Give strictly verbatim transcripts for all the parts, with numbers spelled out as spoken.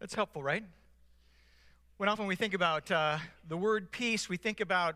That's helpful, right? When often we think about uh, the word peace, we think about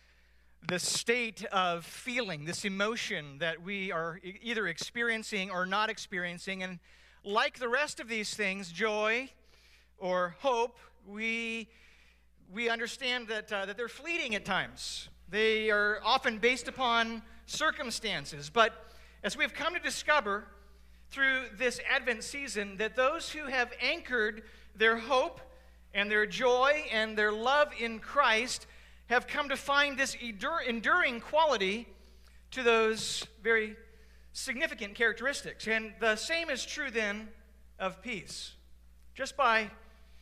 the state of feeling, this emotion that we are e- either experiencing or not experiencing. And like the rest of these things, joy or hope, we we understand that uh, that they're fleeting at times. They are often based upon circumstances. But as we've come to discover through this Advent season, that those who have anchored their hope and their joy and their love in Christ have come to find this enduring quality to those very significant characteristics. And the same is true then of peace. Just by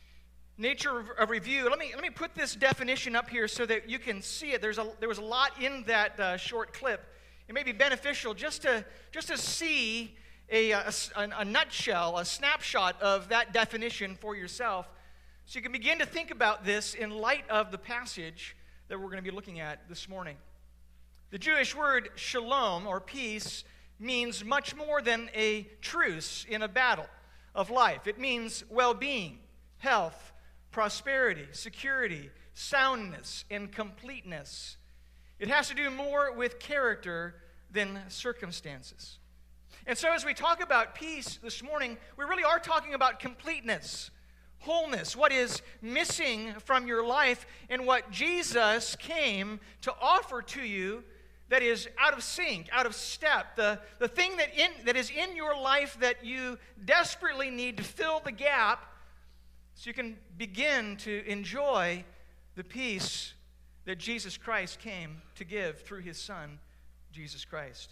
nature of review, let me let me put this definition up here so that you can see it. There's a there was a lot in that uh, short clip. It may be beneficial just to just to see a, a, a nutshell, a snapshot of that definition for yourself, so you can begin to think about this in light of the passage that we're going to be looking at this morning. The Jewish word shalom, or peace, means much more than a truce in a battle of life. It means well-being, health, prosperity, security, soundness, and completeness. It has to do more with character than circumstances. And so as we talk about peace this morning, we really are talking about completeness, wholeness, what is missing from your life, and what Jesus came to offer to you that is out of sync, out of step, the, the thing that, in, that is in your life that you desperately need to fill the gap so you can begin to enjoy the peace that Jesus Christ came to give through his Son, Jesus Christ.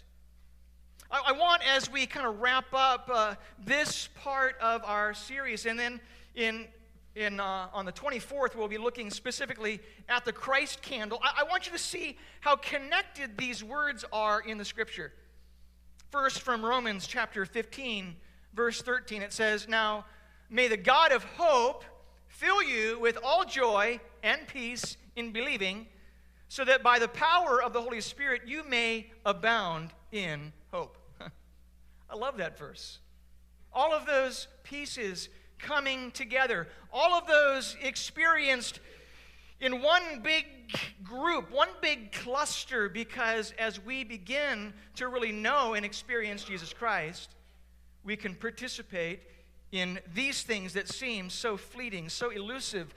I, I want, as we kind of wrap up uh, this part of our series, and then in In, uh, on the twenty-fourth, we'll be looking specifically at the Christ candle. I, I want you to see how connected these words are in the Scripture. First, from Romans chapter fifteen, verse thirteen, it says, "Now may the God of hope fill you with all joy and peace in believing, so that by the power of the Holy Spirit you may abound in hope." I love that verse. All of those pieces coming together, all of those experienced in one big group, one big cluster, because as we begin to really know and experience Jesus Christ, we can participate in these things that seem so fleeting, so elusive,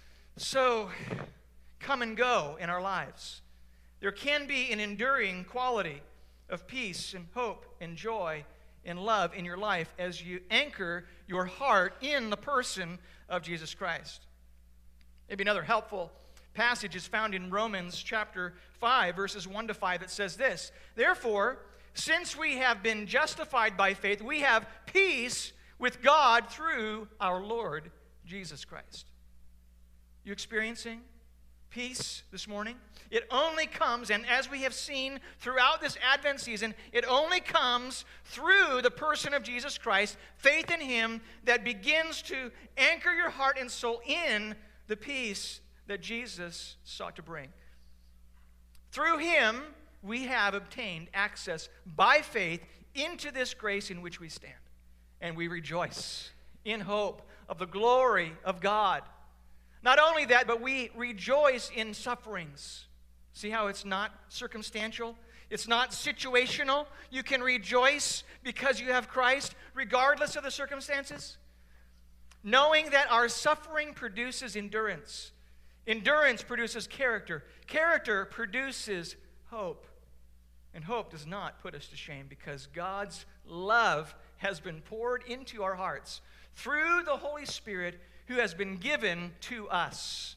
so come and go in our lives. There can be an enduring quality of peace and hope and joy and love in your life as you anchor your heart in the person of Jesus Christ. Maybe another helpful passage is found in Romans chapter five, verses one to five. It says this: "Therefore, since we have been justified by faith, we have peace with God through our Lord Jesus Christ." You experiencing peace this morning? It only comes, and as we have seen throughout this Advent season, it only comes through the person of Jesus Christ, faith in him that begins to anchor your heart and soul in the peace that Jesus sought to bring. Through him, we have obtained access by faith into this grace in which we stand, and we rejoice in hope of the glory of God. Not only that, but we rejoice in sufferings. See how it's not circumstantial? It's not situational. You can rejoice because you have Christ, regardless of the circumstances. Knowing that our suffering produces endurance. Endurance produces character. Character produces hope. And hope does not put us to shame, because God's love has been poured into our hearts through the Holy Spirit who has been given to us.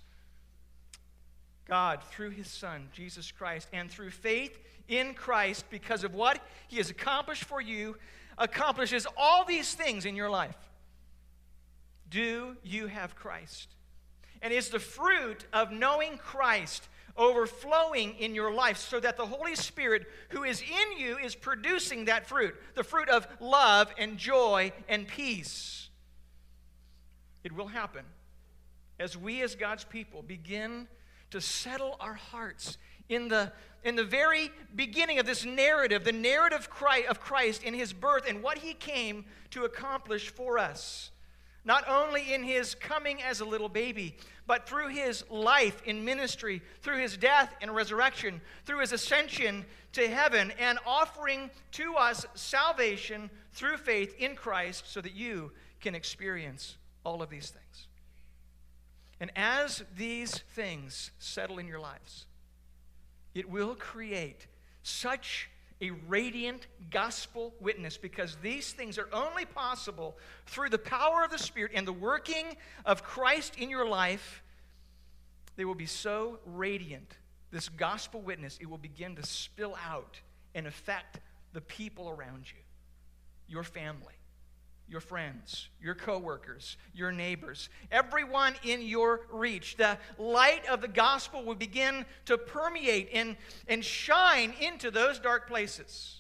God, through his Son, Jesus Christ, and through faith in Christ, because of what he has accomplished for you, accomplishes all these things in your life. Do you have Christ? And is the fruit of knowing Christ overflowing in your life, so that the Holy Spirit who is in you is producing that fruit, the fruit of love and joy and peace? It will happen as we, as God's people, begin to settle our hearts in the, in the very beginning of this narrative, the narrative of Christ in his birth and what he came to accomplish for us. not only in his coming as a little baby, but through his life in ministry, through his death and resurrection, through his ascension to heaven, and offering to us salvation through faith in Christ so that you can experience all of these things. And as these things settle in your lives, it will create such a radiant gospel witness, because these things are only possible through the power of the Spirit and the working of Christ in your life. They will be so radiant, this gospel witness, it will begin to spill out and affect the people around you, your family, your friends, your coworkers, your neighbors, everyone in your reach. The light of the gospel will begin to permeate and, and shine into those dark places.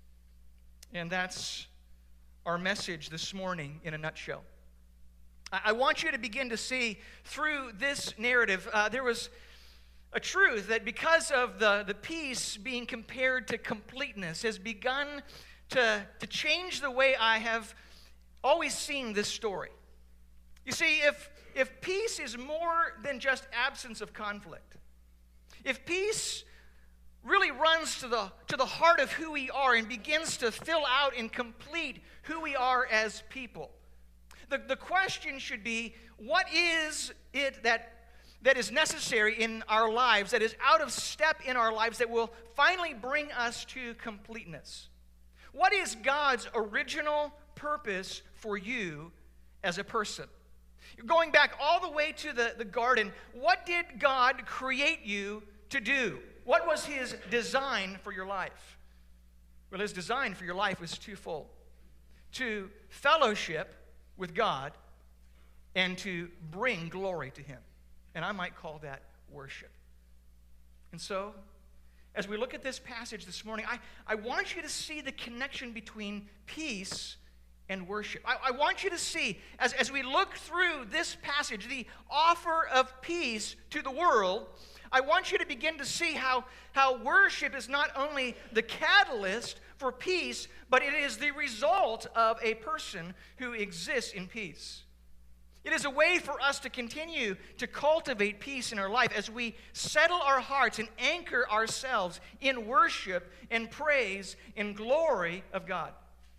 And that's our message this morning in a nutshell. I, I want you to begin to see through this narrative, uh, there was a truth that because of the, the peace being compared to completeness has begun to, to change the way I have always seen this story. You see, if, if peace is more than just absence of conflict, if peace really runs to the, to the heart of who we are and begins to fill out and complete who we are as people, the, the question should be, what is it that, that is necessary in our lives, that is out of step in our lives, that will finally bring us to completeness? What is God's original purpose for you as a person? Going back all the way to the, the garden, what did God create you to do? What was his design for your life? Well, his design for your life was twofold: to fellowship with God and to bring glory to him. And I might call that worship. And so, as we look at this passage this morning, I, I want you to see the connection between peace and worship. I, I want you to see, as, as we look through this passage, the offer of peace to the world, I want you to begin to see how, how worship is not only the catalyst for peace, but it is the result of a person who exists in peace. It is a way for us to continue to cultivate peace in our life as we settle our hearts and anchor ourselves in worship and praise and glory of God.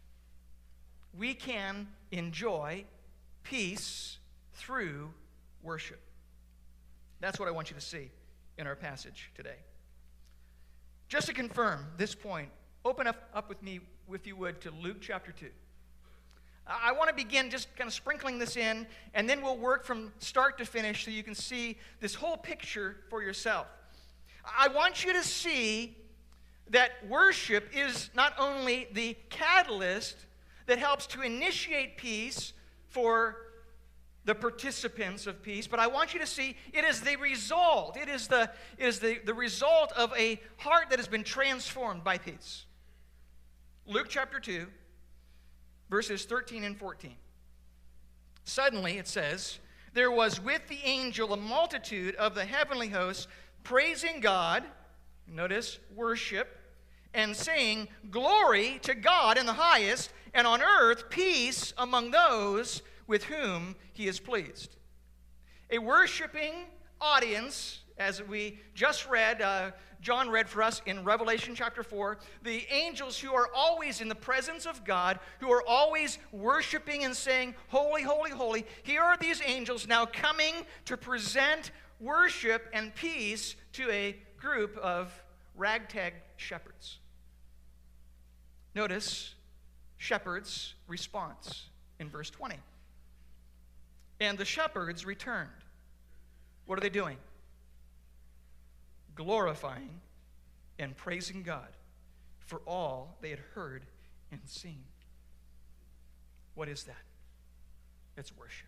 We can enjoy peace through worship. That's what I want you to see in our passage today. Just to confirm this point, open up, up with me, if you would, to Luke chapter two. I want to begin just kind of sprinkling this in, and then we'll work from start to finish so you can see this whole picture for yourself. I want you to see that worship is not only the catalyst that helps to initiate peace for the participants of peace, but I want you to see it is the result. It is the, it is the, the result of a heart that has been transformed by peace. Luke chapter two, verses thirteen and fourteen. Suddenly, it says, there was with the angel a multitude of the heavenly hosts praising God, notice, worship, and saying, glory to God in the highest, and on earth peace among those with whom he is pleased. A worshiping audience, as we just read, uh, John read for us in Revelation chapter four, the angels who are always in the presence of God, who are always worshiping and saying, holy, holy, holy. Here are these angels now coming to present worship and peace to a group of ragtag shepherds. Notice shepherds' response in verse twenty. And the shepherds returned. What are they doing? Glorifying and praising God for all they had heard and seen. What is that? It's worship.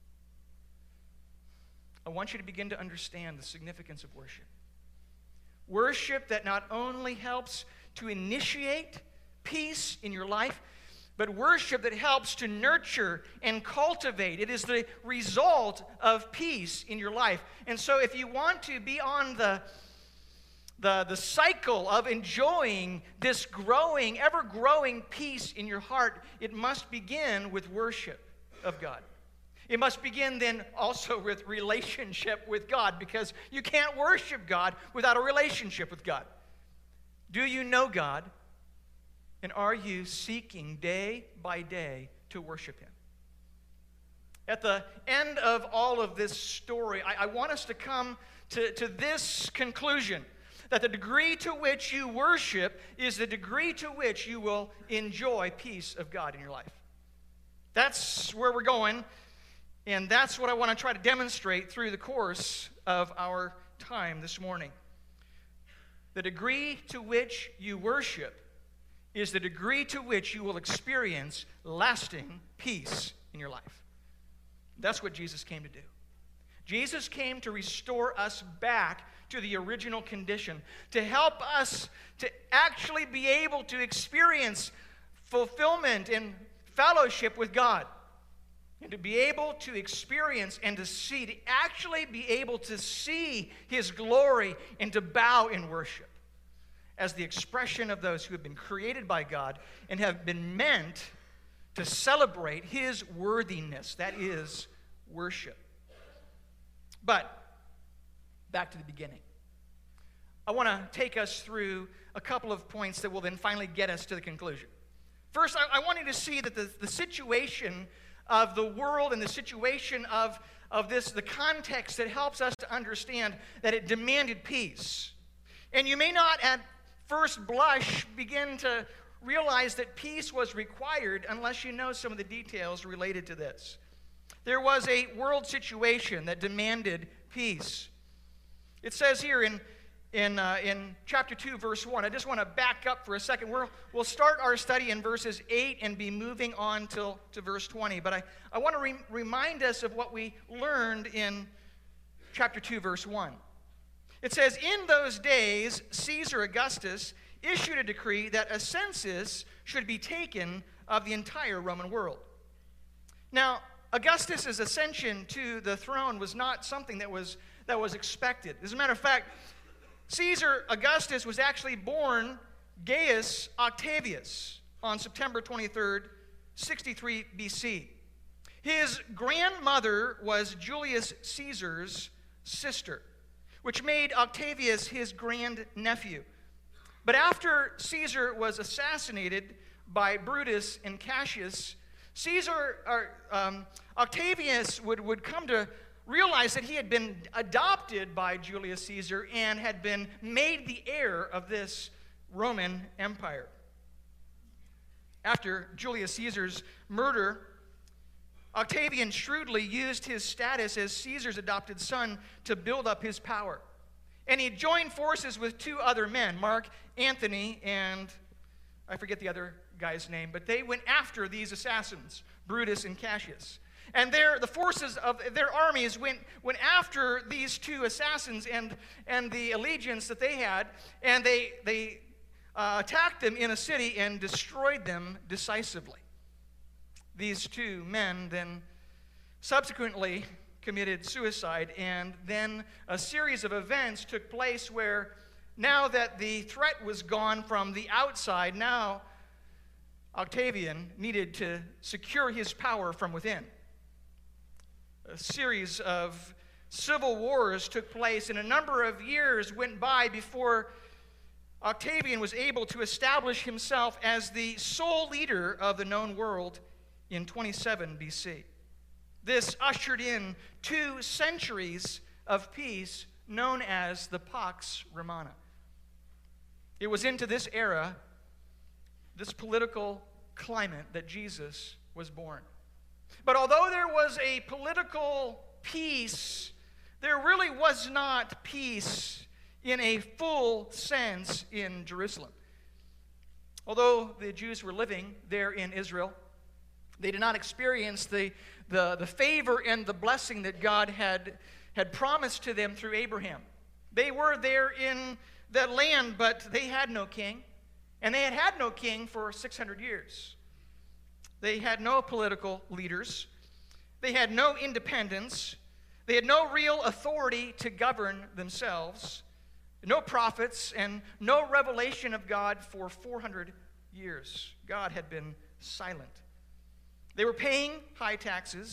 I want you to begin to understand the significance of worship. Worship that not only helps to initiate peace in your life, but worship that helps to nurture and cultivate. It is the result of peace in your life. And so if you want to be on the, the, the cycle of enjoying this growing, ever-growing peace in your heart, it must begin with worship of God. It must begin then also with relationship with God, because you can't worship God without a relationship with God. Do you know God? And are you seeking day by day to worship Him? At the end of all of this story, I, I want us to come to, to this conclusion, that the degree to which you worship is the degree to which you will enjoy peace of God in your life. That's where we're going, and that's what I want to try to demonstrate through the course of our time this morning. The degree to which you worship is the degree to which you will experience lasting peace in your life. That's what Jesus came to do. Jesus came to restore us back to the original condition, to help us to actually be able to experience fulfillment and fellowship with God, and to be able to experience and to see, to actually be able to see His glory and to bow in worship as the expression of those who have been created by God and have been meant to celebrate His worthiness. That is worship. But back to the beginning. I want to take us through a couple of points that will then finally get us to the conclusion. First, I, I want you to see that the, the situation of the world and the situation of, of this, the context that helps us to understand that it demanded peace. And you may not at first blush begin to realize that peace was required unless you know some of the details related to this. There was a world situation that demanded peace. It says here in, in, uh, in chapter two, verse one, I just want to back up for a second. We're, we'll start our study in verses eight and be moving on till, to verse twenty. But I, I want to re- remind us of what we learned in chapter two, verse one. It says, "In those days, Caesar Augustus issued a decree that a census should be taken of the entire Roman world." Now, Augustus' ascension to the throne was not something that was, that was expected. As a matter of fact, Caesar Augustus was actually born Gaius Octavius on September twenty-third, sixty-three B C. His grandmother was Julius Caesar's sister, which made Octavius his grandnephew. But after Caesar was assassinated by Brutus and Cassius, Caesar, or, um, Octavius would, would come to realize that he had been adopted by Julius Caesar and had been made the heir of this Roman Empire. After Julius Caesar's murder, Octavian shrewdly used his status as Caesar's adopted son to build up his power. And he joined forces with two other men, Mark Antony and I forget the other guy's name, but they went after these assassins, Brutus and Cassius. And their, the forces of their armies went, went after these two assassins and, and the allegiance that they had, and they, they uh, attacked them in a city and destroyed them decisively. These two men then subsequently committed suicide, and then a series of events took place where now that the threat was gone from the outside, now Octavian needed to secure his power from within. A series of civil wars took place, and a number of years went by before Octavian was able to establish himself as the sole leader of the known world in twenty-seven B C. This ushered in two centuries of peace known as the Pax Romana. It was into this era, this political climate, that Jesus was born. But although there was a political peace, there really was not peace in a full sense in Jerusalem. Although the Jews were living there in Israel, they did not experience the, the, the favor and the blessing that God had, had promised to them through Abraham. They were there in that land, but they had no king. And they had had no king for six hundred years. They had no political leaders. They had no independence. They had no real authority to govern themselves. No prophets and no revelation of God for four hundred years. God had been silent. They were paying high taxes,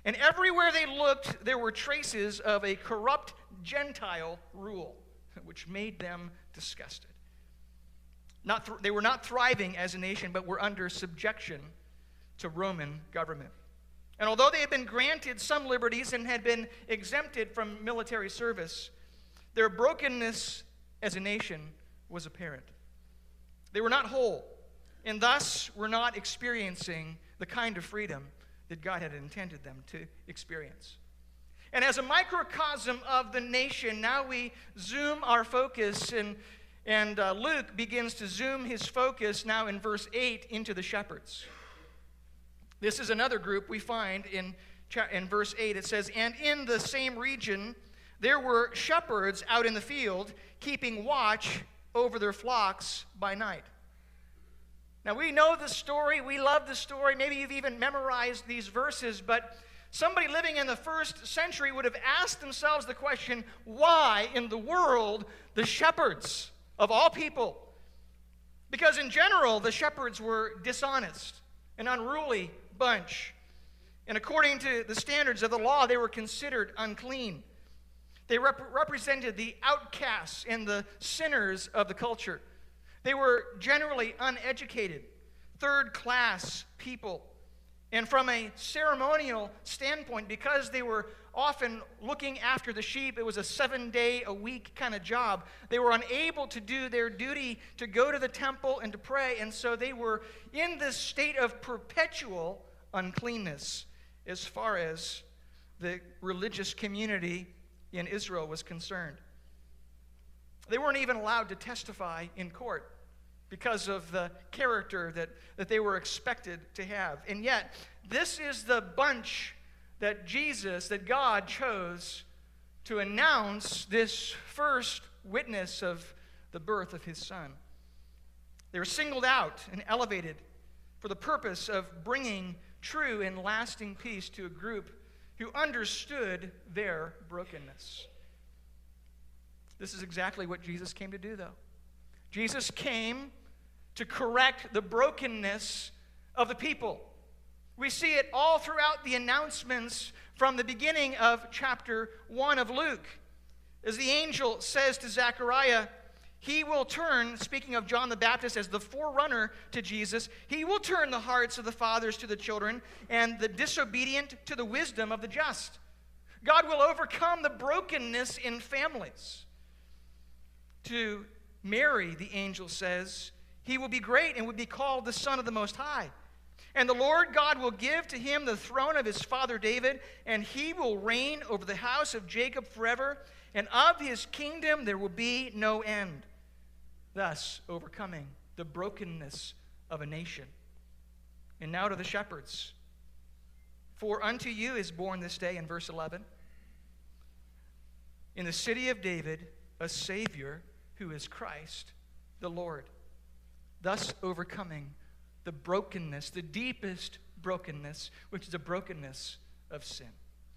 And everywhere they looked, there were traces of a corrupt Gentile rule, which made them disgusted. Not th- they were not thriving as a nation, but were under subjection to Roman government. And although they had been granted some liberties and had been exempted from military service, their brokenness as a nation was apparent. They were not whole, and thus were not experiencing the kind of freedom that God had intended them to experience. And as a microcosm of the nation, now we zoom our focus, and, and uh, Luke begins to zoom his focus now in verse eight into the shepherds. This is another group we find in, in verse eight. It says, "And in the same region there were shepherds out in the field, keeping watch over their flocks by night." Now, we know the story. We love the story. Maybe you've even memorized these verses, but somebody living in the first century would have asked themselves the question, why in the world the shepherds of all people? Because in general, the shepherds were dishonest, an unruly bunch. And according to the standards of the law, they were considered unclean. They rep- represented the outcasts and the sinners of the culture. They were generally uneducated, third-class people. And from a ceremonial standpoint, because they were often looking after the sheep, it was a seven-day-a-week kind of job, they were unable to do their duty to go to the temple and to pray, and so they were in this state of perpetual uncleanness as far as the religious community in Israel was concerned. They weren't even allowed to testify in court because of the character that, that they were expected to have. And yet, this is the bunch that Jesus, that God chose to announce this first witness of the birth of his son. They were singled out and elevated for the purpose of bringing true and lasting peace to a group who understood their brokenness. This is exactly what Jesus came to do, though. Jesus came to correct the brokenness of the people. We see it all throughout the announcements from the beginning of chapter one of Luke. As the angel says to Zechariah, he will turn, speaking of John the Baptist as the forerunner to Jesus, he will turn the hearts of the fathers to the children and the disobedient to the wisdom of the just. God will overcome the brokenness in families. To Mary, the angel says, he will be great and will be called the Son of the Most High. And the Lord God will give to him the throne of his father David, and he will reign over the house of Jacob forever, and of his kingdom there will be no end. Thus overcoming the brokenness of a nation. And now to the shepherds. For unto you is born this day, in verse eleven, in the city of David, a Savior who is Christ the Lord. Thus overcoming the brokenness, the deepest brokenness, which is the brokenness of sin.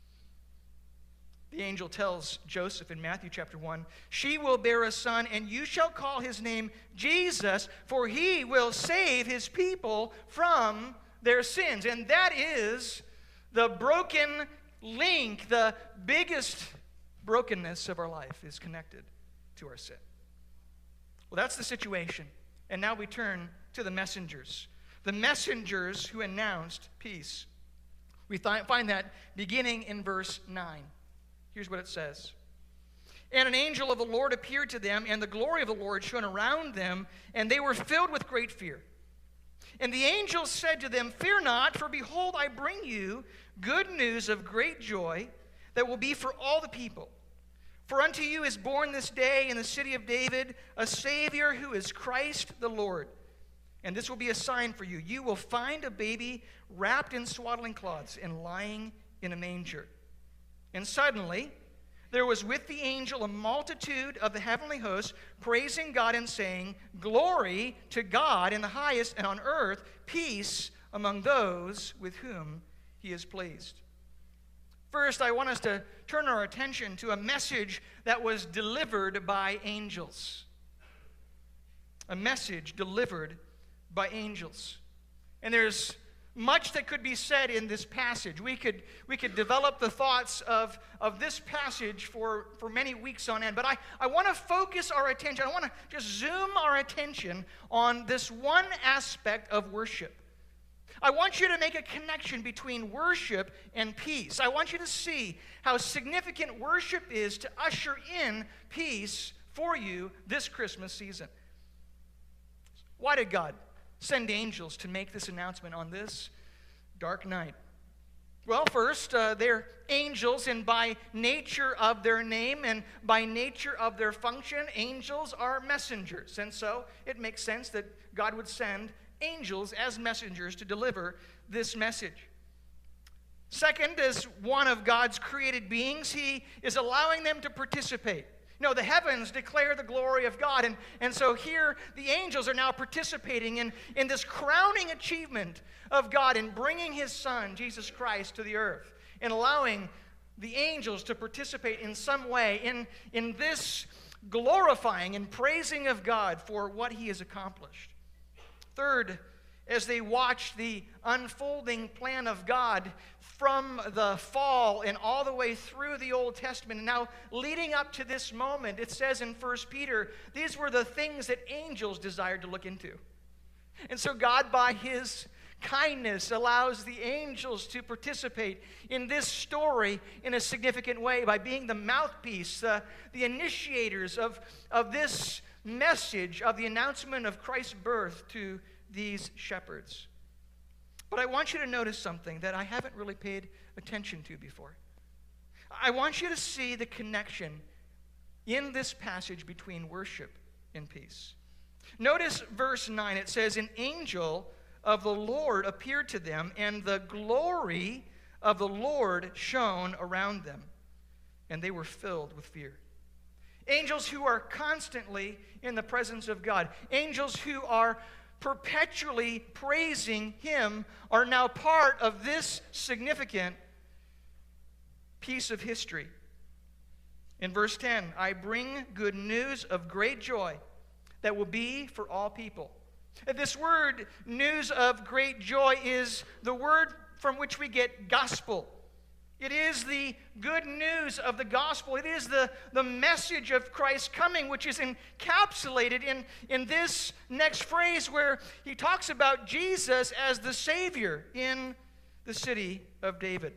The angel tells Joseph in Matthew chapter one, she will bear a son, and you shall call his name Jesus, for he will save his people from their sins. And that is the broken link, the biggest brokenness of our life is connected to our sin. Well, that's the situation. And now we turn to the messengers. The messengers who announced peace. We th- find that beginning in verse nine. Here's what it says. And an angel of the Lord appeared to them, and the glory of the Lord shone around them, and they were filled with great fear. And the angel said to them, fear not, for behold, I bring you good news of great joy that will be for all the people. For unto you is born this day in the city of David a Savior who is Christ the Lord. And this will be a sign for you. You will find a baby wrapped in swaddling cloths and lying in a manger. And suddenly there was with the angel a multitude of the heavenly hosts praising God and saying, glory to God in the highest, and on earth peace among those with whom he is pleased. First, I want us to turn our attention to a message that was delivered by angels. A message delivered by angels. And there's much that could be said in this passage. We could, we could develop the thoughts of, of this passage for, for many weeks on end. But I, I want to focus our attention. I want to just zoom our attention on this one aspect of worship. I want you to make a connection between worship and peace. I want you to see how significant worship is to usher in peace for you this Christmas season. Why did God send angels to make this announcement on this dark night? Well, first, uh, they're angels, and by nature of their name and by nature of their function, angels are messengers. And so it makes sense that God would send angels as messengers to deliver this message. Second, as one of God's created beings, he is allowing them to participate. You know, the heavens declare the glory of God, and, and so here the angels are now participating in, in this crowning achievement of God in bringing his Son, Jesus Christ, to the earth, and allowing the angels to participate in some way in, in this glorifying and praising of God for what he has accomplished. Third, as they watch the unfolding plan of God from the fall and all the way through the Old Testament, and now leading up to this moment, it says in First Peter, these were the things that angels desired to look into. And so God, by his kindness, allows the angels to participate in this story in a significant way by being the mouthpiece, uh, the initiators of, of this message of the announcement of Christ's birth to these shepherds. But I want you to notice something that I haven't really paid attention to before. I want you to see the connection in this passage between worship and peace. Notice verse nine. It says, an angel of the Lord appeared to them, and the glory of the Lord shone around them, and they were filled with fear. Angels who are constantly in the presence of God, angels who are perpetually praising him, are now part of this significant piece of history. In verse ten, I bring good news of great joy that will be for all people. This word, news of great joy, is the word from which we get gospel. It is the good news of the gospel. It is the, the message of Christ's coming, which is encapsulated in, in this next phrase where he talks about Jesus as the Savior in the city of David.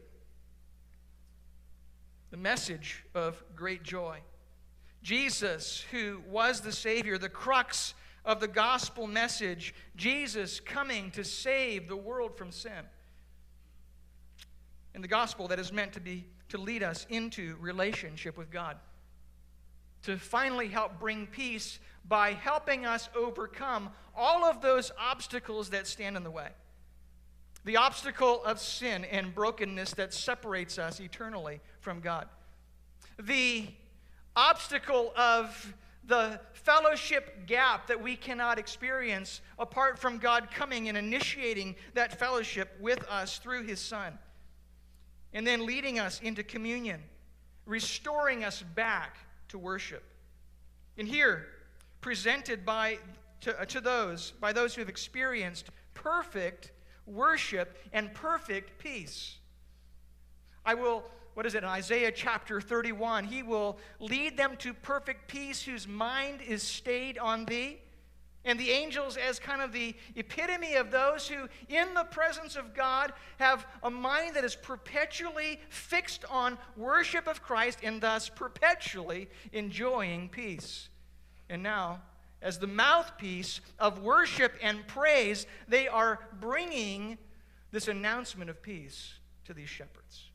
The message of great joy. Jesus, who was the Savior, the crux of the gospel message, Jesus coming to save the world from sin. And the gospel that is meant to be to lead us into relationship with God, to finally help bring peace by helping us overcome all of those obstacles that stand in the way. The obstacle of sin and brokenness that separates us eternally from God. The obstacle of the fellowship gap that we cannot experience apart from God coming and initiating that fellowship with us through his Son. And then leading us into communion, restoring us back to worship. And here, presented by to, uh, to those, by those who have experienced perfect worship and perfect peace. I will, what is it, in Isaiah chapter thirty-one, he will lead them to perfect peace whose mind is stayed on thee. And the angels, as kind of the epitome of those who, in the presence of God, have a mind that is perpetually fixed on worship of Christ and thus perpetually enjoying peace. And now, as the mouthpiece of worship and praise, they are bringing this announcement of peace to these shepherds.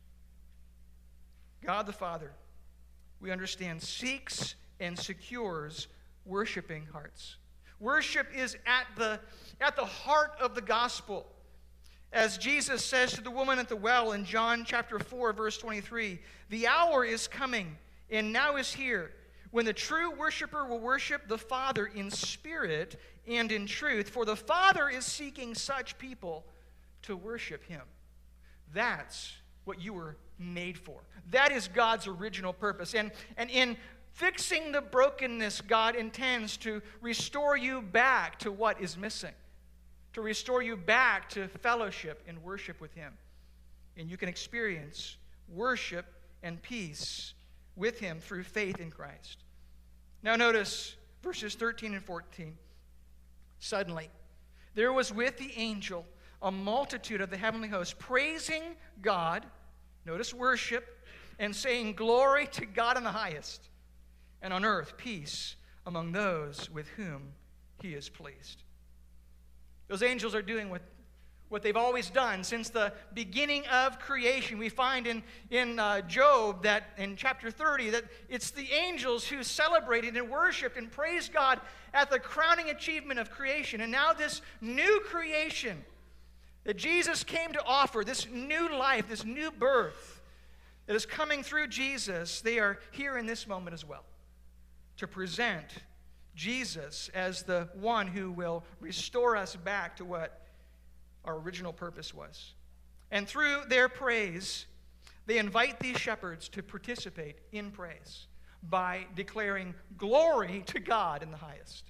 God the Father, we understand, seeks and secures worshiping hearts. Worship is at the, at the heart of the gospel. As Jesus says to the woman at the well in John chapter four, verse twenty-three, the hour is coming, and now is here, when the true worshiper will worship the Father in spirit and in truth, for the Father is seeking such people to worship him. That's what you were made for. That is God's original purpose. And, and in fixing the brokenness, God intends to restore you back to what is missing, to restore you back to fellowship and worship with him. And you can experience worship and peace with him through faith in Christ. Now notice verses thirteen and fourteen. Suddenly, there was with the angel a multitude of the heavenly hosts praising God, notice worship, and saying, "Glory to God in the highest, and on earth peace among those with whom he is pleased." Those angels are doing what, what they've always done since the beginning of creation. We find in, in uh, Job that in chapter thirty that it's the angels who celebrated and worshiped and praised God at the crowning achievement of creation. And now this new creation that Jesus came to offer, this new life, this new birth that is coming through Jesus, they are here in this moment as well to present Jesus as the one who will restore us back to what our original purpose was. And through their praise, they invite these shepherds to participate in praise by declaring glory to God in the highest.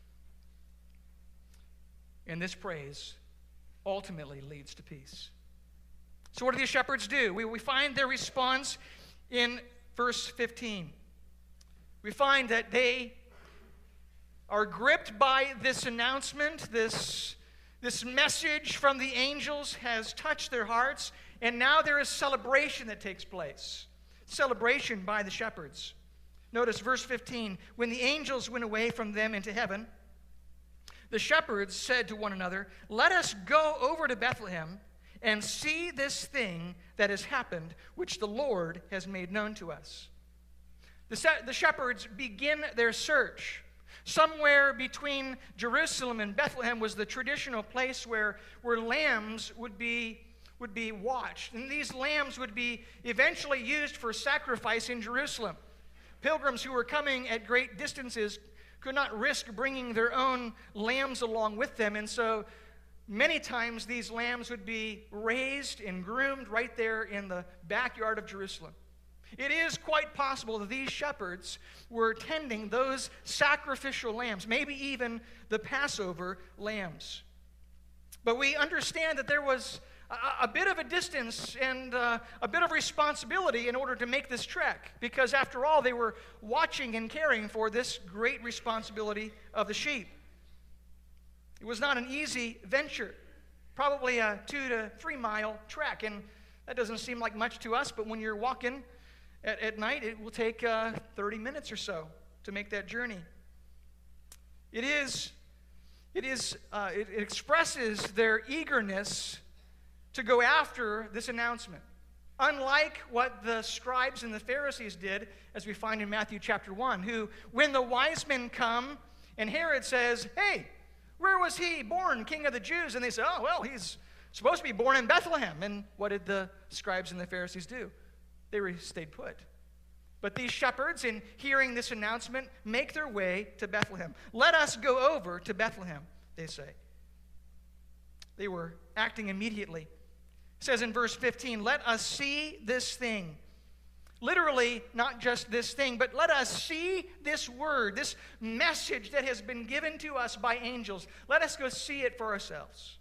And this praise ultimately leads to peace. So what do these shepherds do? We, we find their response in verse fifteen. We find that they are gripped by this announcement, this, this message from the angels has touched their hearts, and now there is celebration that takes place. Celebration by the shepherds. Notice verse fifteen, when the angels went away from them into heaven, the shepherds said to one another, "Let us go over to Bethlehem and see this thing that has happened, which the Lord has made known to us." The, se- the shepherds begin their search. Somewhere between Jerusalem and Bethlehem was the traditional place where, where lambs would be, would be watched. And these lambs would be eventually used for sacrifice in Jerusalem. Pilgrims who were coming at great distances could not risk bringing their own lambs along with them. And so many times these lambs would be raised and groomed right there in the backyard of Jerusalem. It is quite possible that these shepherds were tending those sacrificial lambs, maybe even the Passover lambs. But we understand that there was a, a bit of a distance and uh, a bit of responsibility in order to make this trek, because after all, they were watching and caring for this great responsibility of the sheep. It was not an easy venture, probably a two to three mile trek, and that doesn't seem like much to us, but when you're walking At, at night, it will take uh, thirty minutes or so to make that journey. It is, it is, uh, it, it expresses their eagerness to go after this announcement. Unlike what the scribes and the Pharisees did, as we find in Matthew chapter one, who, when the wise men come and Herod says, "Hey, where was he born, King of the Jews?" And they say, "Oh, well, he's supposed to be born in Bethlehem." And what did the scribes and the Pharisees do? They stayed put. But these shepherds, in hearing this announcement, make their way to Bethlehem. "Let us go over to Bethlehem," they say. They were acting immediately. It says in verse fifteen, "Let us see this thing." Literally, not just this thing, but let us see this word, this message that has been given to us by angels. Let us go see it for ourselves.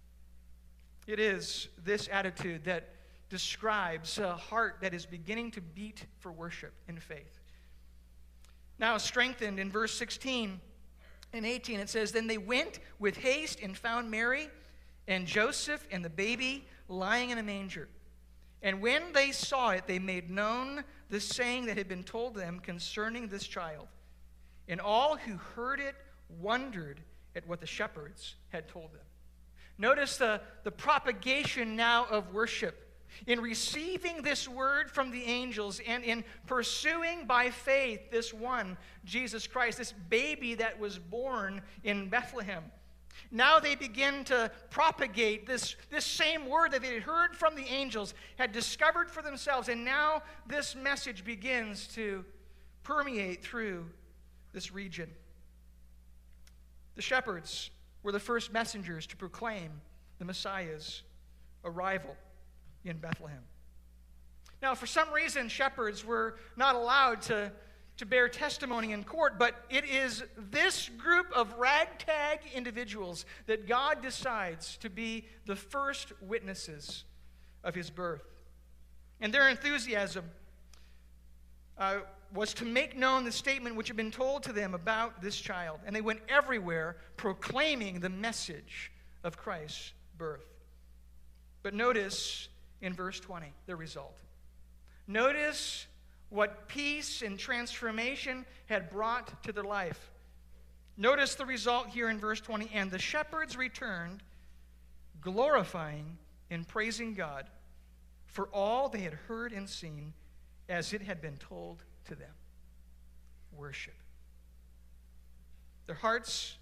It is this attitude that describes a heart that is beginning to beat for worship and faith. Now, strengthened in verse sixteen and eighteen, it says, "Then they went with haste and found Mary and Joseph and the baby lying in a manger. And when they saw it, they made known the saying that had been told them concerning this child. And all who heard it wondered at what the shepherds had told them." Notice the, the propagation now of worship. In receiving this word from the angels and in pursuing by faith this one, Jesus Christ, this baby that was born in Bethlehem. Now they begin to propagate this, this same word that they had heard from the angels, had discovered for themselves, and now this message begins to permeate through this region. The shepherds were the first messengers to proclaim the Messiah's arrival in Bethlehem. Now, for some reason, shepherds were not allowed to to bear testimony in court, but it is this group of ragtag individuals that God decides to be the first witnesses of his birth. And their enthusiasm uh, was to make known the statement which had been told to them about this child. And they went everywhere proclaiming the message of Christ's birth. But notice in verse twenty the result. Notice what peace and transformation had brought to their life. Notice the result here in verse twenty. And the shepherds returned, glorifying and praising God for all they had heard and seen as it had been told to them. Worship. Their hearts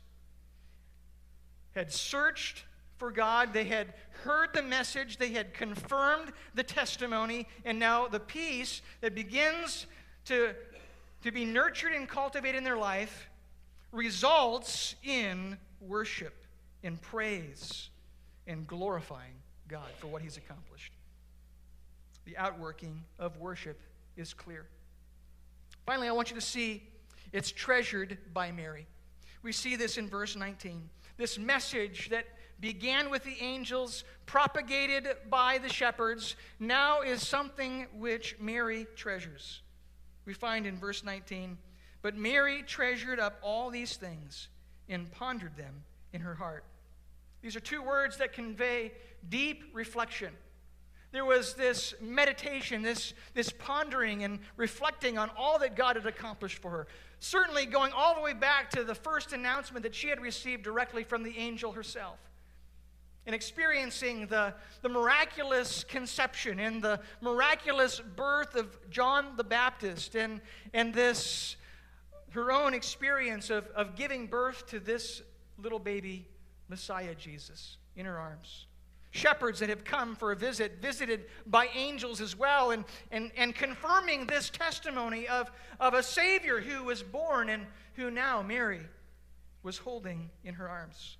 had searched for God. They had heard the message. They had confirmed the testimony. And now the peace that begins to, to be nurtured and cultivated in their life results in worship, in praise, and glorifying God for what he's accomplished. The outworking of worship is clear. Finally, I want you to see it's treasured by Mary. We see this in verse nineteen. This message that began with the angels, propagated by the shepherds, now is something which Mary treasures. We find in verse nineteen, but Mary treasured up all these things and pondered them in her heart. These are two words that convey deep reflection. There was this meditation, this, this pondering and reflecting on all that God had accomplished for her. Certainly going all the way back to the first announcement that she had received directly from the angel herself. And experiencing the, the miraculous conception and the miraculous birth of John the Baptist. And, and this, her own experience of, of giving birth to this little baby Messiah Jesus in her arms. Shepherds that have come for a visit, visited by angels as well, and, and, and confirming this testimony of, of a Savior who was born and who now Mary was holding in her arms.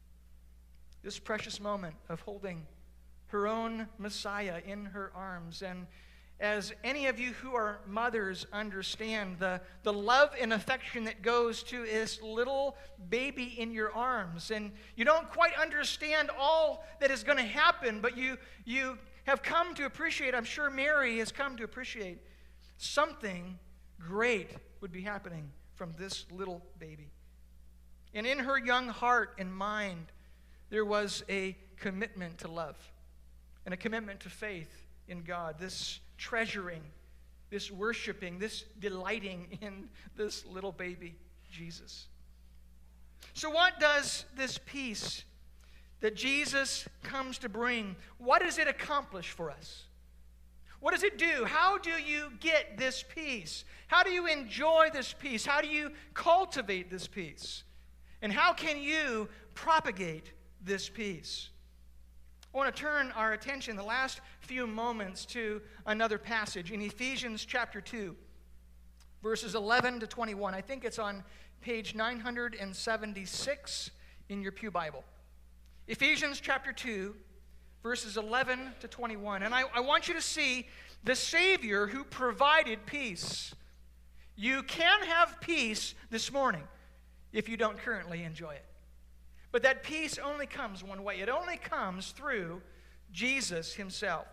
This precious moment of holding her own Messiah in her arms. And as any of you who are mothers understand, the, the love and affection that goes to this little baby in your arms. And you don't quite understand all that is going to happen, but you, you have come to appreciate, I'm sure Mary has come to appreciate, something great would be happening from this little baby. And in her young heart and mind, there was a commitment to love and a commitment to faith in God, this treasuring, this worshiping, this delighting in this little baby, Jesus. So what does this peace that Jesus comes to bring, what does it accomplish for us? What does it do? How do you get this peace? How do you enjoy this peace? How do you cultivate this peace? And how can you propagate this peace? I want to turn our attention the last few moments to another passage in Ephesians chapter two, verses eleven to twenty-one. I think it's on page nine seventy-six in your pew Bible. Ephesians chapter two, verses eleven to twenty-one. And I, I want you to see the Savior who provided peace. You can have peace this morning if you don't currently enjoy it. But that peace only comes one way. It only comes through Jesus himself.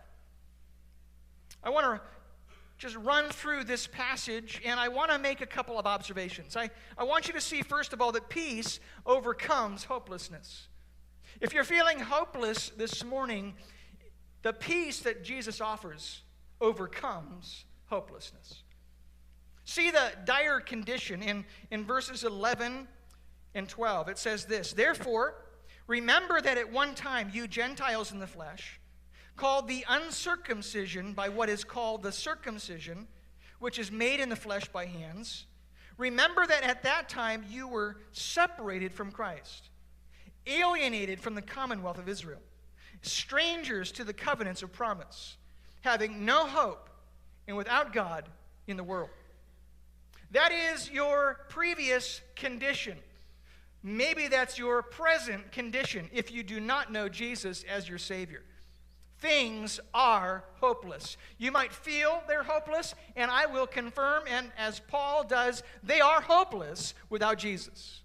I want to just run through this passage, and I want to make a couple of observations. I, I want you to see, first of all, that peace overcomes hopelessness. If you're feeling hopeless this morning, the peace that Jesus offers overcomes hopelessness. See the dire condition in, in verses eleven and twelve. It says this, therefore, remember that at one time you Gentiles in the flesh, called the uncircumcision by what is called the circumcision, which is made in the flesh by hands. Remember that at that time you were separated from Christ, alienated from the commonwealth of Israel, strangers to the covenants of promise, having no hope and without God in the world. That is your previous condition. Maybe that's your present condition if you do not know Jesus as your Savior. things are hopeless. You might feel they're hopeless, and I will confirm, and as Paul does, they are hopeless without Jesus.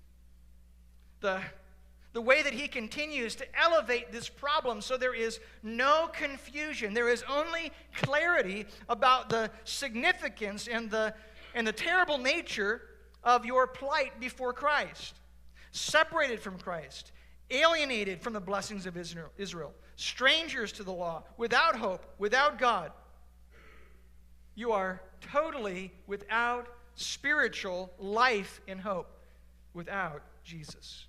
The, the way that he continues to elevate this problem so there is no confusion, there is only clarity about the significance and the, and the terrible nature of your plight before Christ. Separated from Christ, alienated from the blessings of Israel, Israel, strangers to the law, without hope, without God. You are totally without spiritual life and hope without Jesus.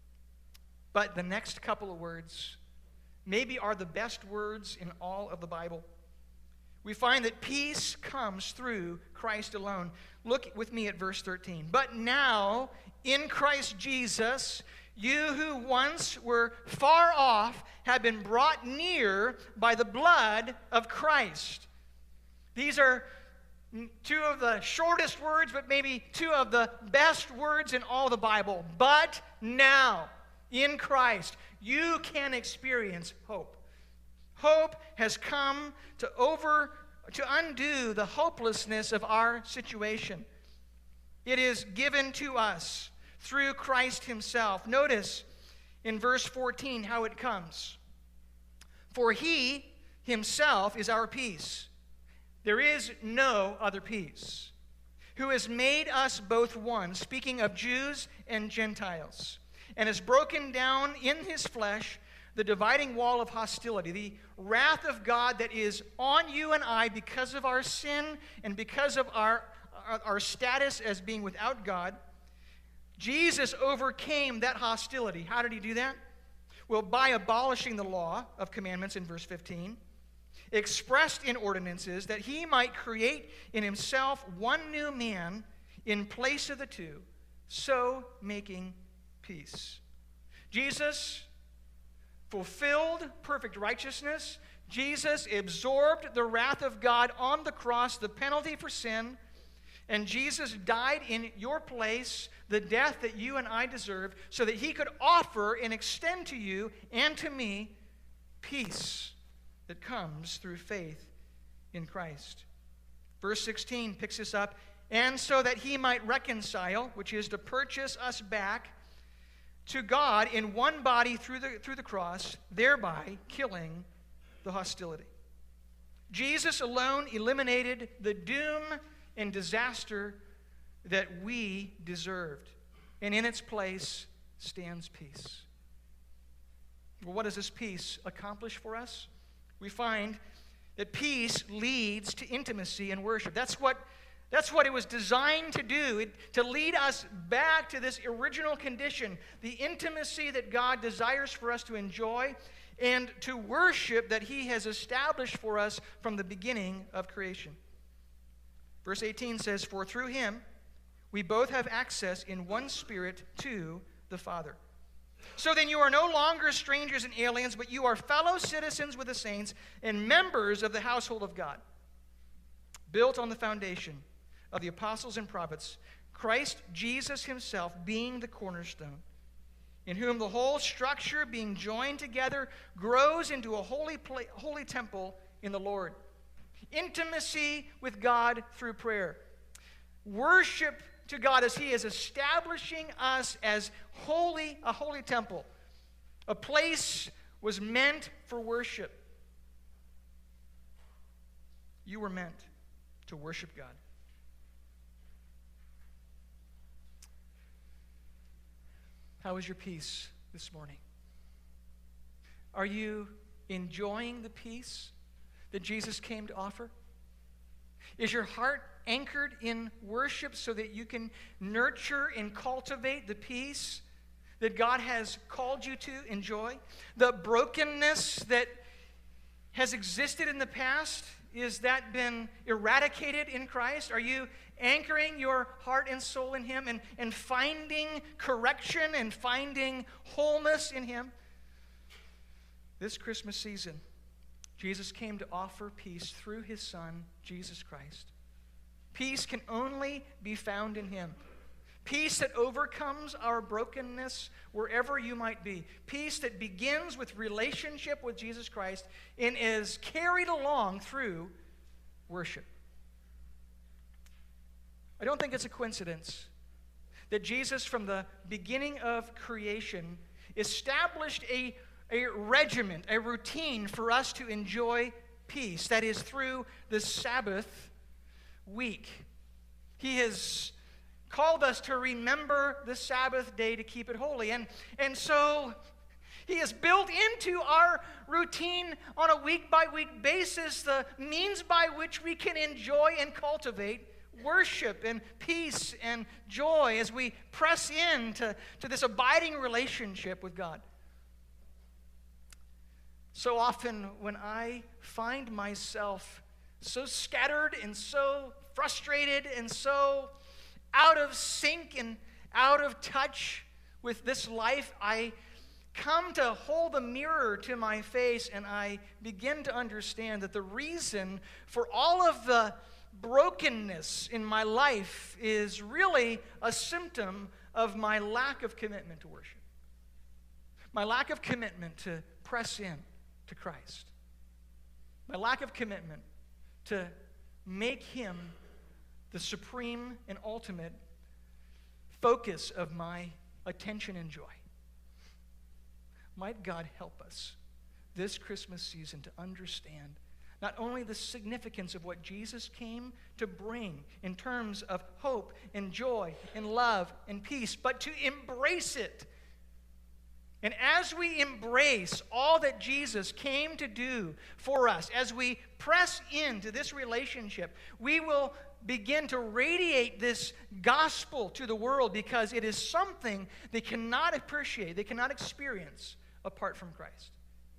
But the next couple of words maybe are the best words in all of the Bible. We find that peace comes through Christ alone. Look with me at verse thirteen. But now, in Christ Jesus, you who once were far off have been brought near by the blood of Christ. These are two of the shortest words, but maybe two of the best words in all the Bible. But now, in Christ, you can experience hope. Hope has come to over to undo the hopelessness of our situation. It is given to us through Christ himself. Notice in verse fourteen how it comes. For he himself is our peace. There is no other peace. Who has made us both one, speaking of Jews and Gentiles, and has broken down in his flesh the dividing wall of hostility, the wrath of God that is on you and I because of our sin and because of our, our, our status as being without God. Jesus overcame that hostility. How did he do that? Well, by abolishing the law of commandments in verse fifteen, expressed in ordinances, that he might create in himself one new man in place of the two, so making peace. Jesus fulfilled perfect righteousness. Jesus absorbed the wrath of God on the cross, the penalty for sin. And Jesus died in your place, the death that you and I deserve, so that he could offer and extend to you and to me peace that comes through faith in Christ. Verse sixteen picks this up. And so that he might reconcile, which is to purchase us back to God in one body through the, through the cross, thereby killing the hostility. Jesus alone eliminated the doom and disaster that we deserved. And in its place stands peace. Well, what does this peace accomplish for us? We find that peace leads to intimacy and worship. That's what, that's what it was designed to do, it, to lead us back to this original condition, the intimacy that God desires for us to enjoy and to worship that he has established for us from the beginning of creation. Verse eighteen says, for through him we both have access in one spirit to the Father. So then you are no longer strangers and aliens, but you are fellow citizens with the saints and members of the household of God, built on the foundation of the apostles and prophets, Christ Jesus himself being the cornerstone, in whom the whole structure being joined together grows into a holy, pla- holy temple in the Lord. Intimacy with God through prayer. Worship to God as he is establishing us as holy, a holy temple. A place was meant for worship. You were meant to worship God. How is your peace this morning? Are you enjoying the peace that Jesus came to offer? Is your heart anchored in worship so that you can nurture and cultivate the peace that God has called you to enjoy? The brokenness that has existed in the past, is that been eradicated in Christ? Are you anchoring your heart and soul in him and, and finding correction and finding wholeness in him? This Christmas season, Jesus came to offer peace through his Son, Jesus Christ. Peace can only be found in him. Peace that overcomes our brokenness wherever you might be. Peace that begins with relationship with Jesus Christ and is carried along through worship. I don't think it's a coincidence that Jesus, from the beginning of creation, established a, a regiment, a routine for us to enjoy peace. That is through the Sabbath week. He has called us to remember the Sabbath day to keep it holy. And, and so he has built into our routine on a week-by-week basis the means by which we can enjoy and cultivate worship and peace and joy as we press into to this abiding relationship with God. So often when I find myself so scattered and so frustrated and so out of sync and out of touch with this life, I come to hold a mirror to my face and I begin to understand that the reason for all of the brokenness in my life is really a symptom of my lack of commitment to worship. My lack of commitment to press in to Christ. My lack of commitment to make Him the supreme and ultimate focus of my attention and joy. Might God help us this Christmas season to understand not only the significance of what Jesus came to bring in terms of hope and joy and love and peace, but to embrace it. And as we embrace all that Jesus came to do for us, as we press into this relationship, we will begin to radiate this gospel to the world because it is something they cannot appreciate, they cannot experience apart from Christ.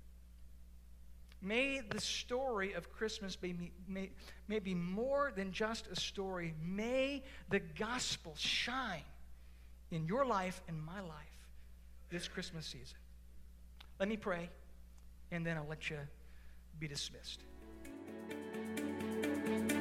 May the story of Christmas be, may, may be more than just a story. May the gospel shine in your life and my life this Christmas season. Let me pray, and then I'll let you be dismissed.